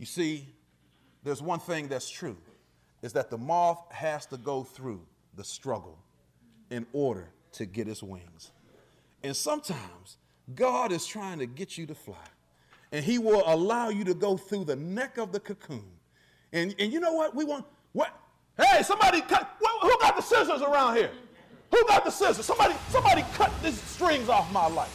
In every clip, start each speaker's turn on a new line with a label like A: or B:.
A: You see, there's one thing that's true, is that the moth has to go through the struggle in order to get its wings. And sometimes God is trying to get you to fly, and he will allow you to go through the neck of the cocoon. And you know what? Hey, somebody cut, who got the scissors around here? Who got the scissors? Somebody cut these strings off my life.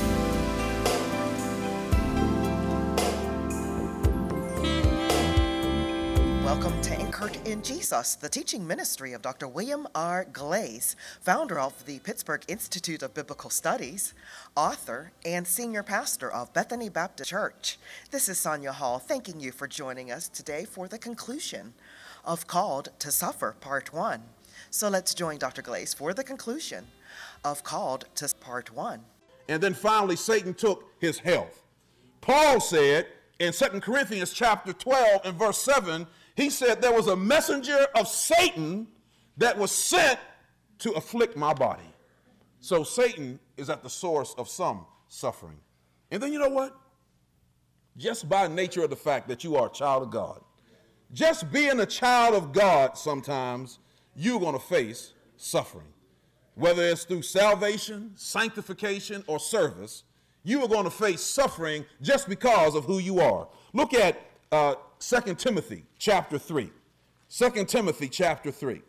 B: Welcome to Anchored in Jesus, the teaching ministry of Dr. William R. Glaze, founder of the Pittsburgh Institute of Biblical Studies, author, and senior pastor of Bethany Baptist Church. This is Sonia Hall, thanking you for joining us today for the conclusion of Called to Suffer, Part 1. So let's join Dr. Glaze for the conclusion of Called to Part 1.
A: And then finally, Satan took his health. Paul said in 2 Corinthians chapter 12 and verse 7, he said there was a messenger of Satan that was sent to afflict my body. So Satan is at the source of some suffering. And then you know what? Just by nature of the fact that you are a child of God, just being a child of God, sometimes you're going to face suffering. Whether it's through salvation, sanctification, or service, you are going to face suffering just because of who you are. Look at 2 Timothy chapter 3. 2 Timothy chapter 3.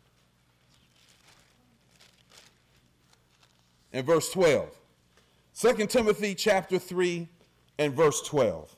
A: And verse 12. 2 Timothy chapter 3 and verse 12.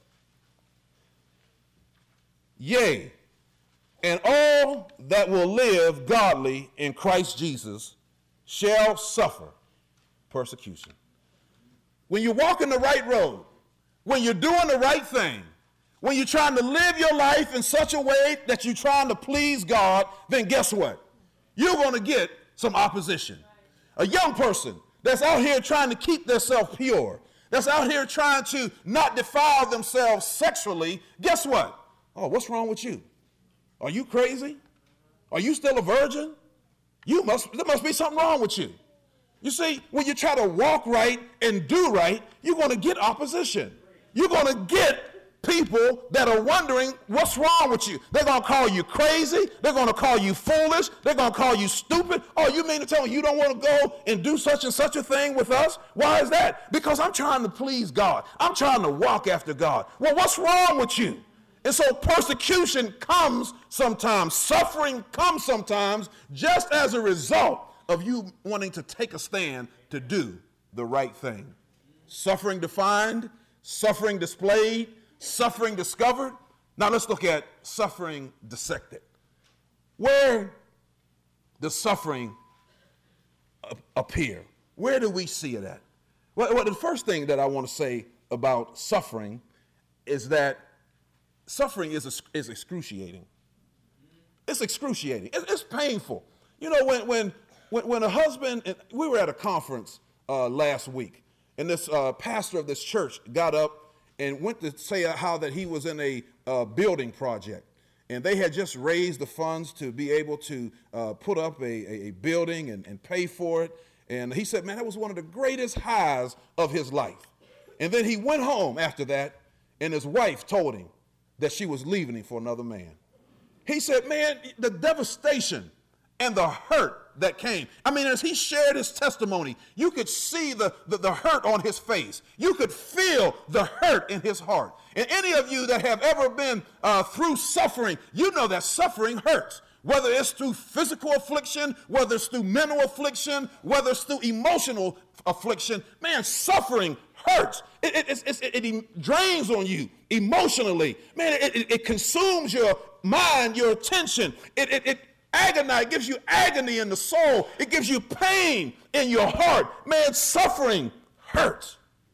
A: Yea, and all that will live godly in Christ Jesus shall suffer persecution. When you're walking the right road, when you're doing the right thing, when you're trying to live your life in such a way that you're trying to please God, then guess what? You're going to get some opposition. A young person that's out here trying to keep themselves pure, that's out here trying to not defile themselves sexually, guess what? Oh, what's wrong with you? Are you crazy? Are you still a virgin? There must be something wrong with you. You see, when you try to walk right and do right, you're going to get opposition. You're going to get people that are wondering what's wrong with you. They're going to call you crazy. They're going to call you foolish. They're going to call you stupid. Oh, you mean to tell me you don't want to go and do such and such a thing with us? Why is that? Because I'm trying to please God. I'm trying to walk after God. Well, what's wrong with you? And so persecution comes sometimes. Suffering comes sometimes just as a result of you wanting to take a stand to do the right thing. Suffering defined, suffering displayed, suffering discovered. Now let's look at suffering dissected. Where does suffering appear? Where do we see it at? Well, the first thing that I want to say about suffering is that suffering is excruciating. It's excruciating. It's painful. You know, when a husband, and we were at a conference last week, and this pastor of this church got up and went to say how that he was in a building project. And they had just raised the funds to be able to put up a building and pay for it. And he said, man, that was one of the greatest highs of his life. And then he went home after that, and his wife told him that she was leaving him for another man. He said, man, the devastation and the hurt that came. I mean, as he shared his testimony, you could see the hurt on his face. You could feel the hurt in his heart. And any of you that have ever been through suffering, you know that suffering hurts. Whether it's through physical affliction, whether it's through mental affliction, whether it's through emotional affliction, man, suffering hurts. It drains on you emotionally. Man, it consumes your mind, your attention. It gives you agony in the soul. It gives you pain in your heart. Man, suffering hurts.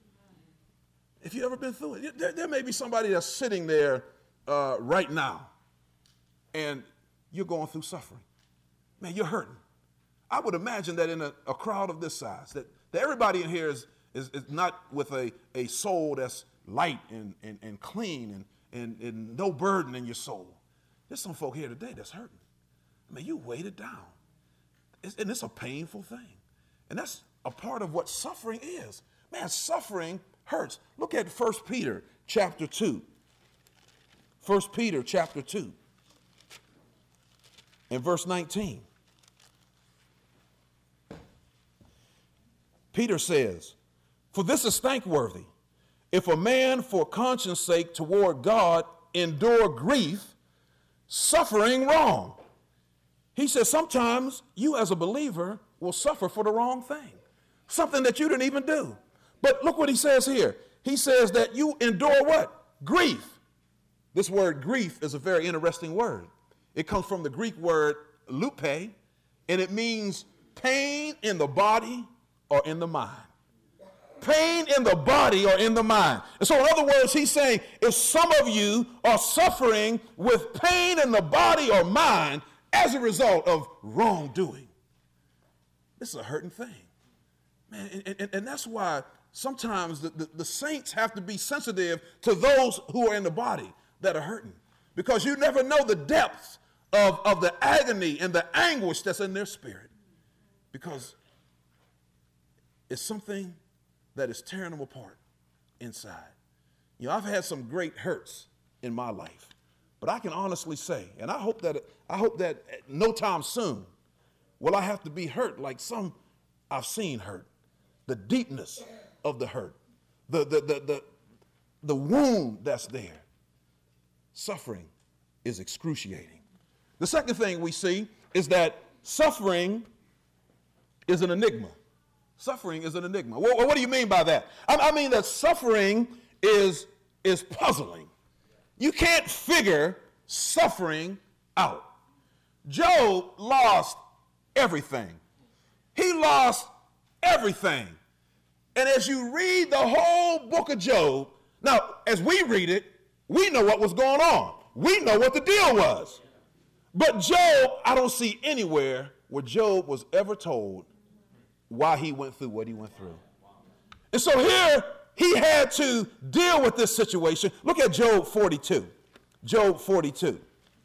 A: If you've ever been through it, there may be somebody that's sitting there right now, and you're going through suffering. Man, you're hurting. I would imagine that in a crowd of this size, that everybody in here is not with a soul that's light and clean and no burden in your soul. There's some folk here today that's hurting. I mean, you weighted down. And it's a painful thing. And that's a part of what suffering is. Man, suffering hurts. Look at 1 Peter chapter 2. 1 Peter chapter 2 and verse 19. Peter says, "For this is thankworthy, if a man for conscience sake toward God endure grief, suffering wrong." He says sometimes you as a believer will suffer for the wrong thing, something that you didn't even do. But look what he says here. He says that you endure what? Grief. This word grief is a very interesting word. It comes from the Greek word lupe, and it means pain in the body or in the mind. Pain in the body or in the mind. And so in other words, he's saying if some of you are suffering with pain in the body or mind as a result of wrongdoing, this is a hurting thing. Man, and that's why sometimes the saints have to be sensitive to those who are in the body that are hurting, because you never know the depths of the agony and the anguish that's in their spirit, because it's something that is tearing them apart inside. You know, I've had some great hurts in my life, but I can honestly say, and I hope that no time soon will I have to be hurt like some I've seen hurt. The deepness of the hurt, the wound that's there. Suffering is excruciating. The second thing we see is that suffering is an enigma. Suffering is an enigma. What do you mean by that? I mean that suffering is puzzling. You can't figure suffering out. Job lost everything. He lost everything. And as you read the whole book of Job, now, as we read it, we know what was going on. We know what the deal was. But Job, I don't see anywhere where Job was ever told why he went through what he went through. And so here, he had to deal with this situation. Look at Job 42. Job 42.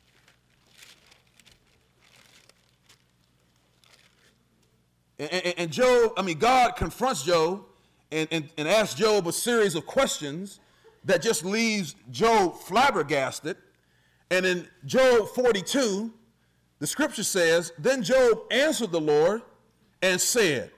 A: And Job, God confronts Job and asks Job a series of questions that just leaves Job flabbergasted. And in Job 42, the scripture says, "Then Job answered the Lord and said,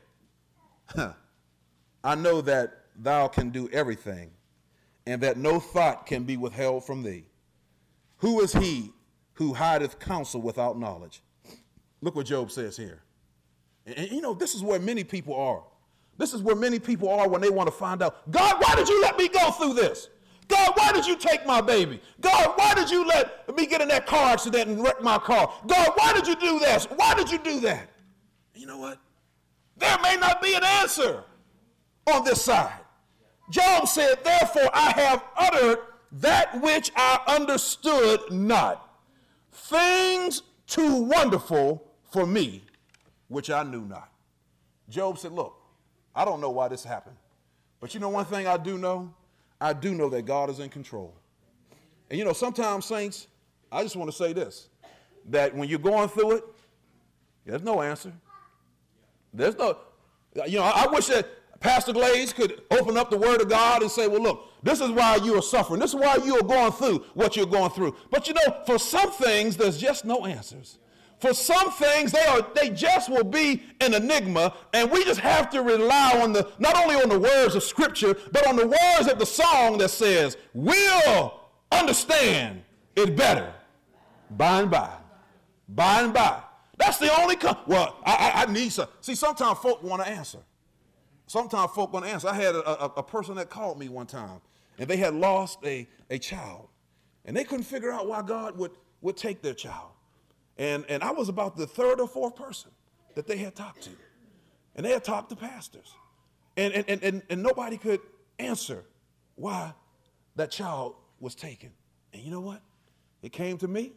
A: I know that thou can do everything, and that no thought can be withheld from thee. Who is he who hideth counsel without knowledge?" Look what Job says here. And you know, this is where many people are. This is where many people are when they want to find out, God, why did you let me go through this? God, why did you take my baby? God, why did you let me get in that car accident and wreck my car? God, why did you do this? Why did you do that? You know what? There may not be an answer on this side. Job said, "Therefore I have uttered that which I understood not, things too wonderful for me, which I knew not." Job said, look, I don't know why this happened, but you know one thing I do know? I do know that God is in control. And you know, sometimes, saints, I just want to say this, that when you're going through it, there's no answer. There's no, you know, I wish that Pastor Glaze could open up the Word of God and say, well, look, this is why you are suffering. This is why you are going through what you're going through. But you know, for some things, there's just no answers. For some things, they just will be an enigma, and we just have to rely on not only on the words of Scripture, but on the words of the song that says, "We'll understand it better by and by, by and by." That's the only, I need some. See, sometimes folk want to answer. Sometimes folk want to answer. I had a person that called me one time, and they had lost a child, and they couldn't figure out why God would take their child. And I was about the third or fourth person that they had talked to. And they had talked to pastors. And nobody could answer why that child was taken. And you know what? It came to me.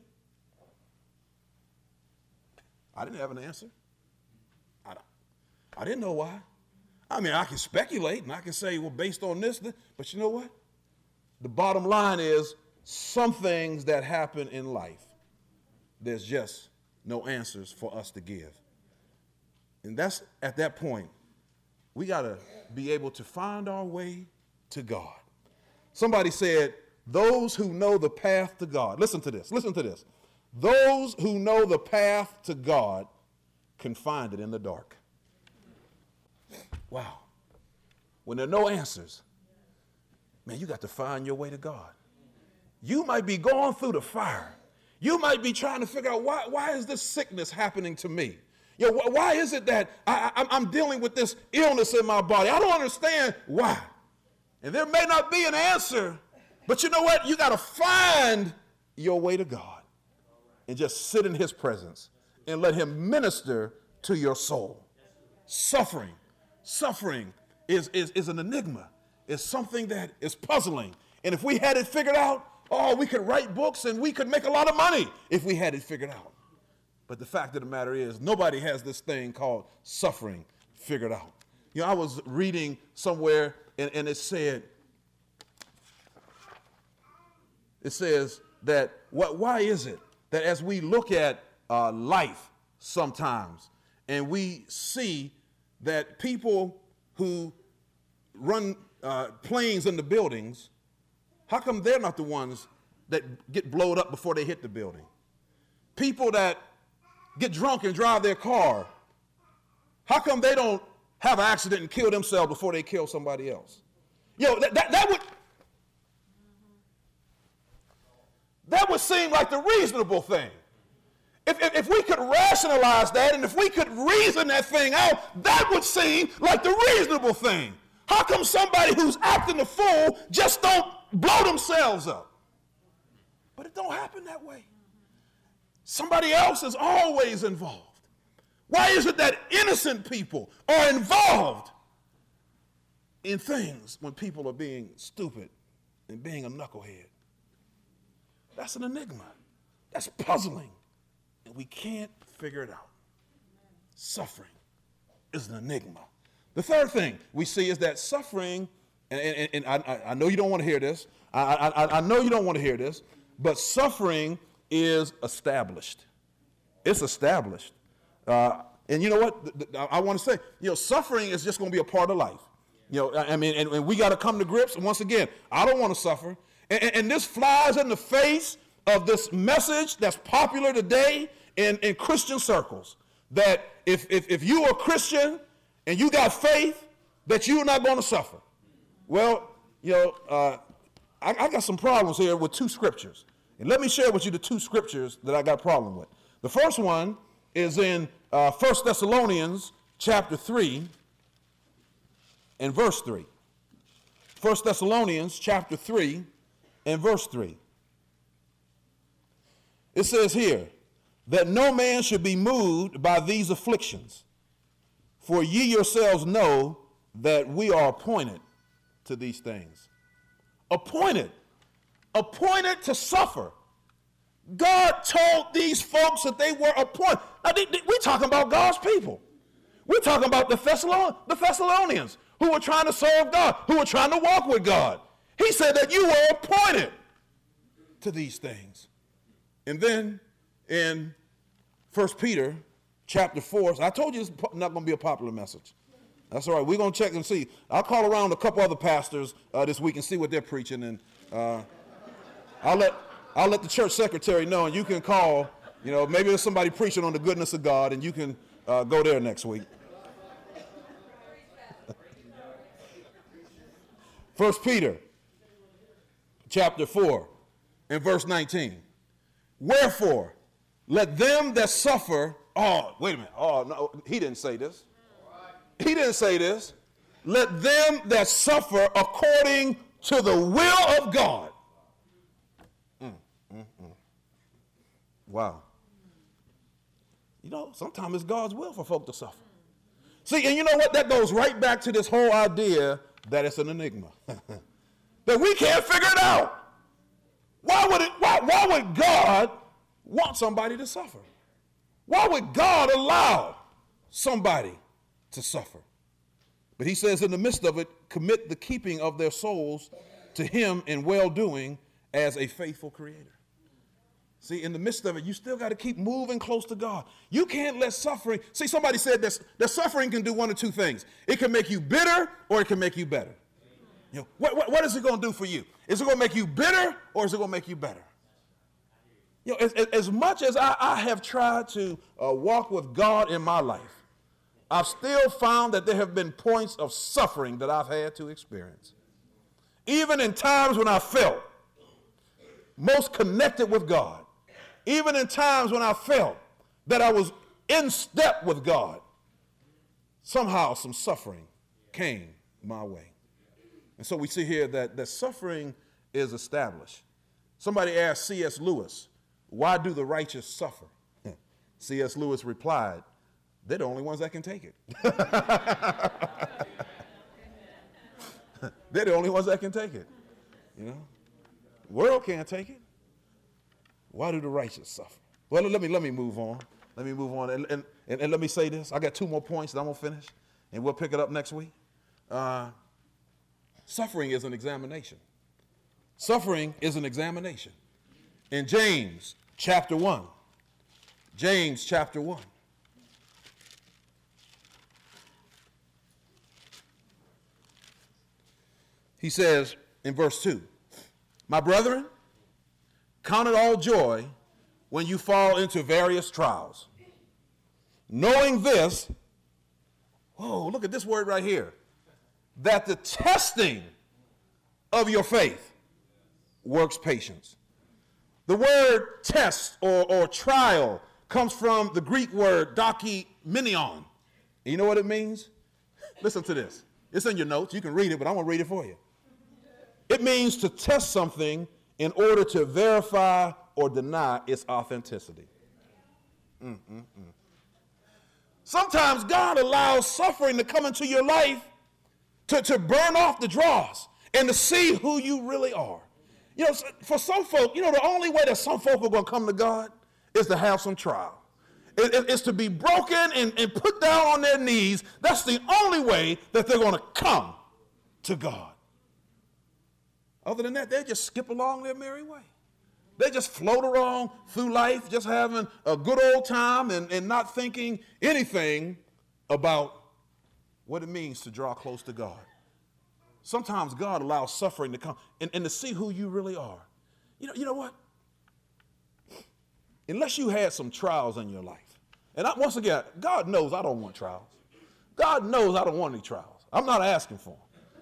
A: I didn't have an answer. I didn't know why. I mean, I can speculate and I can say, well, based on this, but you know what? The bottom line is some things that happen in life, there's just no answers for us to give. And that's at that point, we got to be able to find our way to God. Somebody said, Those who know the path to God. Listen to this. Listen to this. Those who know the path to God can find it in the dark. Wow. When there are no answers, man, you got to find your way to God. You might be going through the fire. You might be trying to figure out why is this sickness happening to me? You know, why is it that I'm dealing with this illness in my body? I don't understand why. And there may not be an answer, but you know what? You got to find your way to God and just sit in his presence and let him minister to your soul. Suffering is an enigma. It's something that is puzzling. And if we had it figured out, we could write books and we could make a lot of money if we had it figured out. But the fact of the matter is, nobody has this thing called suffering figured out. You know, I was reading somewhere and it says that why is it that as we look at life sometimes and we see that people who run planes in the buildings, how come they're not the ones that get blown up before they hit the building? People that get drunk and drive their car, how come they don't have an accident and kill themselves before they kill somebody else? You know, that would seem like the reasonable thing. If we could rationalize that and if we could reason that thing out, that would seem like the reasonable thing. How come somebody who's acting a fool just don't blow themselves up? But it don't happen that way. Somebody else is always involved. Why is it that innocent people are involved in things when people are being stupid and being a knucklehead? That's an enigma. That's puzzling. And we can't figure it out. Suffering is an enigma. The third thing we see is that suffering, and I know you don't want to hear this. I know you don't want to hear this, but suffering is established. It's established. And you know what? I want to say, you know, suffering is just going to be a part of life. You know, I mean, and we got to come to grips. And once again, I don't want to suffer. And this flies in the face of this message that's popular today in Christian circles, that if you are a Christian and you got faith, that you're not going to suffer. Well, you know, I got some problems here with two scriptures. And let me share with you the two scriptures that I got a problem with. The first one is in 1 Thessalonians chapter 3 and verse 3. 1 Thessalonians chapter 3 and verse 3. It says here, that no man should be moved by these afflictions, for ye yourselves know that we are appointed to these things. Appointed to suffer. God told these folks that they were appointed. Now, we're talking about God's people. We're talking about the Thessalonians who were trying to serve God, who were trying to walk with God. He said that you were appointed to these things. And then in 1 Peter chapter 4, I told you it's not going to be a popular message. That's all right. We're going to check and see. I'll call around a couple other pastors this week and see what they're preaching. And I'll let the church secretary know, and you can call. You know, maybe there's somebody preaching on the goodness of God, and you can go there next week. 1 Peter chapter 4 and verse 19. Wherefore, let them that suffer, wait a minute. No, he didn't say this. He didn't say this. Let them that suffer according to the will of God. Wow. You know, sometimes it's God's will for folk to suffer. See, and you know what? That goes right back to this whole idea that it's an enigma. That we can't figure it out. Why would God want somebody to suffer? Why would God allow somebody to suffer? But he says, in the midst of it, commit the keeping of their souls to him in well-doing as a faithful creator. See, in the midst of it, you still got to keep moving close to God. You can't let suffering. See, somebody said that suffering can do one of two things. It can make you bitter or it can make you better. You know, what is it going to do for you? Is it going to make you bitter or is it going to make you better? You know, as much as I have tried to walk with God in my life, I've still found that there have been points of suffering that I've had to experience. Even in times when I felt most connected with God, even in times when I felt that I was in step with God, somehow some suffering came my way. And so we see here that suffering is established. Somebody asked C.S. Lewis, why do the righteous suffer? C.S. Lewis replied, they're the only ones that can take it. They're the only ones that can take it. You know, the world can't take it. Why do the righteous suffer? Well, let me move on. Let me move on. And let me say this. I got 2 more points that I'm going to finish, and we'll pick it up next week. Suffering is an examination. Suffering is an examination. In James chapter 1, James chapter 1. He says in verse 2, my brethren, count it all joy when you fall into various trials. Knowing this, oh, look at this word right here, that the testing of your faith works patience. The word test or trial comes from the Greek word dokimenion. You know what it means? Listen to this. It's in your notes. You can read it, but I'm going to read it for you. It means to test something in order to verify or deny its authenticity. Sometimes God allows suffering to come into your life to burn off the dross and to see who you really are. You know, for some folk, you know, the only way that some folk are going to come to God is to have some trial. It's to be broken and put down on their knees. That's the only way that they're going to come to God. Other than that, they just skip along their merry way. They just float around through life, just having a good old time and not thinking anything about what it means to draw close to God. Sometimes God allows suffering to come and to see who you really are. You know what? Unless you had some trials in your life, and once again, God knows I don't want trials. God knows I don't want any trials. I'm not asking for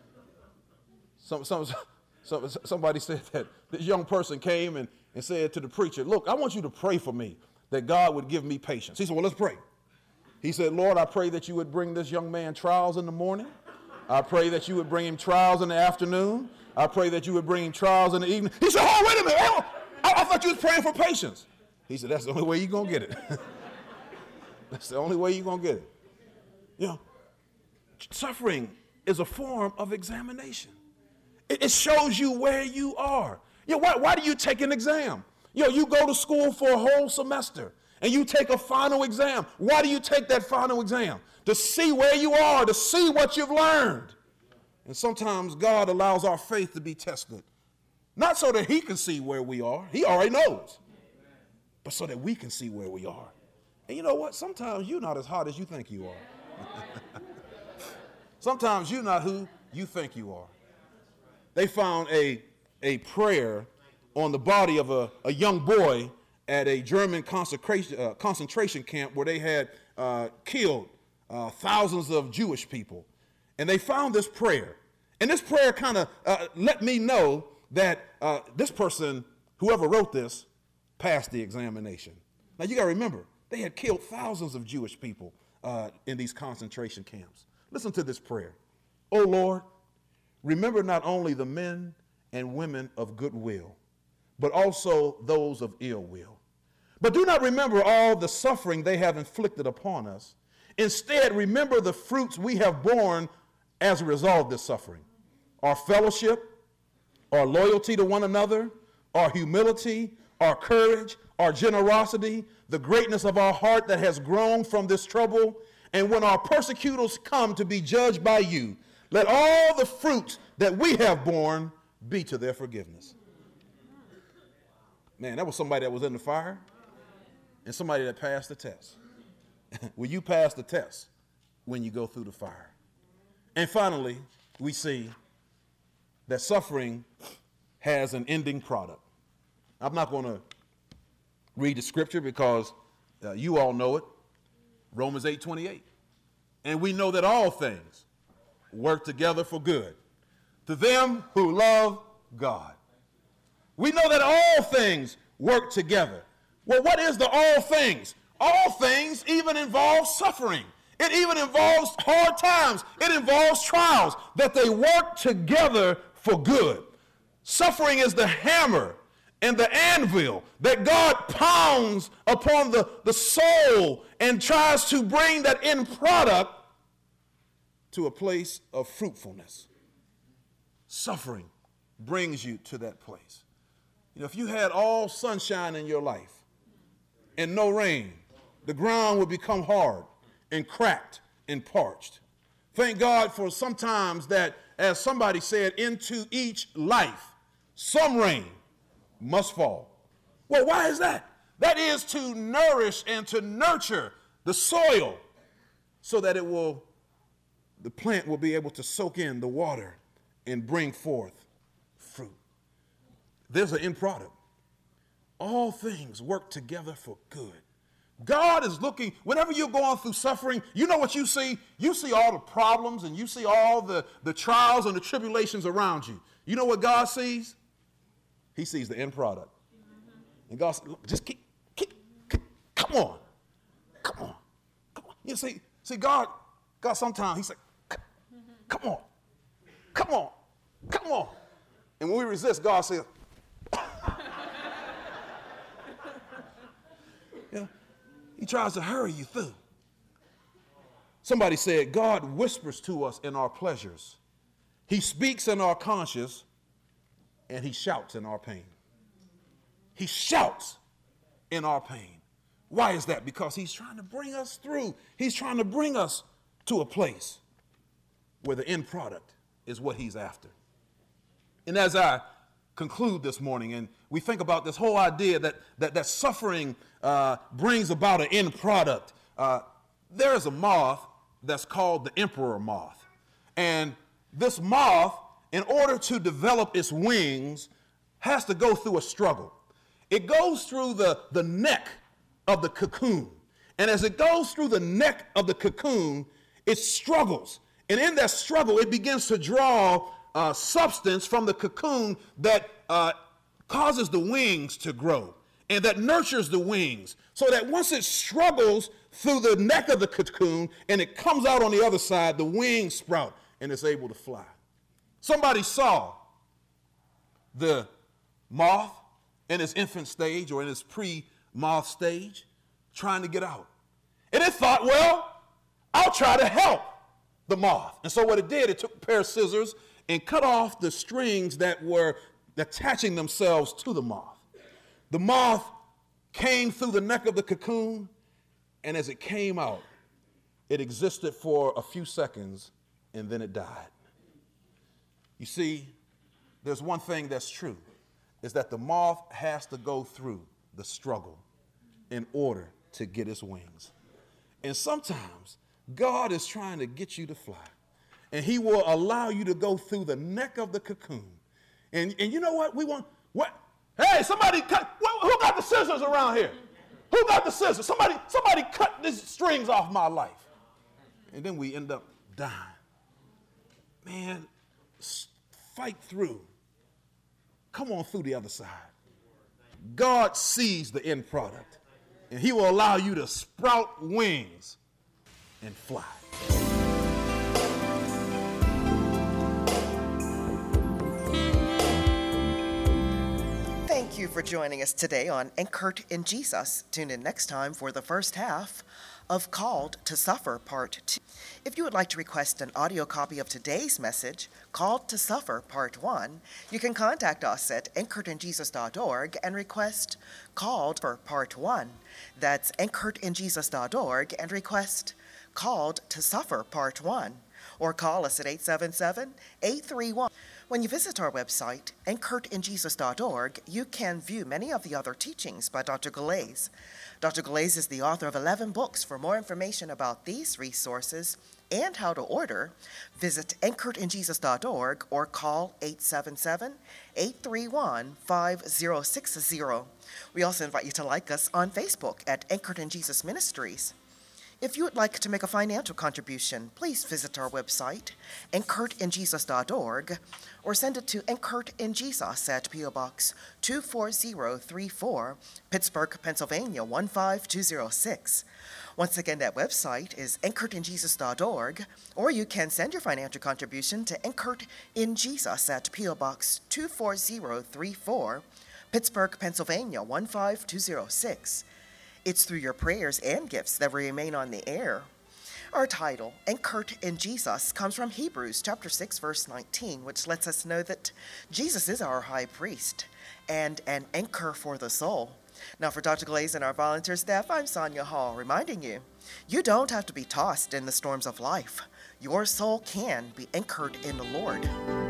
A: them. Somebody said that this young person came and said to the preacher, look, I want you to pray for me that God would give me patience. He said, well, let's pray. He said, Lord, I pray that you would bring this young man trials in the morning. I pray that you would bring him trials in the afternoon. I pray that you would bring him trials in the evening. He said, oh, wait a minute. Oh, I thought you was praying for patience. He said, that's the only way you're going to get it. That's the only way you're going to get it. You know, suffering is a form of examination. It shows you where you are. You know, why do you take an exam? You know, you go to school for a whole semester and you take a final exam. Why do you take that final exam? To see where you are, to see what you've learned. And sometimes God allows our faith to be tested. Not so that he can see where we are. He already knows. But so that we can see where we are. And you know what? Sometimes you're not as hot as you think you are. Sometimes you're not who you think you are. They found a prayer on the body of a young boy at a German concentration camp where they had killed thousands of Jewish people. And they found this prayer. And this prayer kind of let me know that this person, whoever wrote this, passed the examination. Now you got to remember, they had killed thousands of Jewish people in these concentration camps. Listen to this prayer. Oh Lord, remember not only the men and women of goodwill, but also those of ill will. But do not remember all the suffering they have inflicted upon us. Instead, remember the fruits we have borne as a result of this suffering. Our fellowship, our loyalty to one another, our humility, our courage, our generosity, the greatness of our heart that has grown from this trouble. And when our persecutors come to be judged by you, let all the fruits that we have borne be to their forgiveness. Man, that was somebody that was in the fire and somebody that passed the test. Will you pass the test when you go through the fire? And finally, we see that suffering has an ending product. I'm not going to read the scripture because you all know it, Romans 8:28. And we know that all things work together for good to them who love God. We know that all things work together. Well, what is the all things? All things even involve suffering. It even involves hard times. It involves trials, that they work together for good. Suffering is the hammer and the anvil that God pounds upon the soul and tries to bring that end product to a place of fruitfulness. Suffering brings you to that place. You know, if you had all sunshine in your life and no rain, the ground would become hard and cracked and parched. Thank God for sometimes that, as somebody said, into each life, some rain must fall. Well, why is that? That is to nourish and to nurture the soil so that the plant will be able to soak in the water and bring forth fruit. There's an end product. All things work together for good. God is looking, whenever you're going through suffering, you know what you see? You see all the problems and you see all the trials and the tribulations around you. You know what God sees? He sees the end product. And God says, just keep, come on. You see, God sometimes, he's like, come on. And when we resist, God says, he tries to hurry you through. Somebody said, God whispers to us in our pleasures. He speaks in our conscience, and he shouts in our pain. He shouts in our pain. Why is that? Because he's trying to bring us through. He's trying to bring us to a place where the end product is what he's after. And as I conclude this morning, and we think about this whole idea that suffering brings about an end product, there is a moth that's called the emperor moth. And this moth, in order to develop its wings, has to go through a struggle. It goes through the neck of the cocoon. And as it goes through the neck of the cocoon, it struggles. And in that struggle, it begins to draw substance from the cocoon that causes the wings to grow and that nurtures the wings, so that once it struggles through the neck of the cocoon and it comes out on the other side, the wings sprout and it's able to fly. Somebody saw the moth in its infant stage or in its pre-moth stage trying to get out. And it thought, well, I'll try to help the moth. And so what it did, it took a pair of scissors and cut off the strings that were attaching themselves to the moth. The moth came through the neck of the cocoon, and as it came out, it existed for a few seconds, and then it died. You see, there's one thing that's true, is that the moth has to go through the struggle in order to get its wings. And sometimes God is trying to get you to fly, and he will allow you to go through the neck of the cocoon. And you know what? Hey, somebody cut. Who got the scissors around here? Who got the scissors? Somebody cut these strings off my life. And then we end up dying. Man, fight through. Come on through the other side. God sees the end product, and he will allow you to sprout wings and fly.
B: Thank you for joining us today on Anchored in Jesus. Tune in next time for the first half of Called to Suffer Part 2. If you would like to request an audio copy of today's message, Called to Suffer Part 1, you can contact us at anchoredinjesus.org and request Called for Part 1. That's anchoredinjesus.org and request Called to Suffer Part 1. Or call us at 877-831. When you visit our website, anchoredinjesus.org, you can view many of the other teachings by Dr. Galais. Dr. Galais is the author of 11 books. For more information about these resources, and how to order, visit anchoredinjesus.org or call 877-831-5060. We also invite you to like us on Facebook at Anchored in Jesus Ministries. If you would like to make a financial contribution, please visit our website, anchoredinjesus.org, or send it to Anchored in Jesus at P.O. Box 24034, Pittsburgh, Pennsylvania 15206. Once again, that website is anchoredinjesus.org, or you can send your financial contribution to Anchored in Jesus at P.O. Box 24034, Pittsburgh, Pennsylvania 15206. It's through your prayers and gifts that we remain on the air. Our title, Anchored in Jesus, comes from Hebrews chapter 6, verse 19, which lets us know that Jesus is our high priest and an anchor for the soul. Now, for Dr. Glaze and our volunteer staff, I'm Sonia Hall, reminding you, you don't have to be tossed in the storms of life. Your soul can be anchored in the Lord.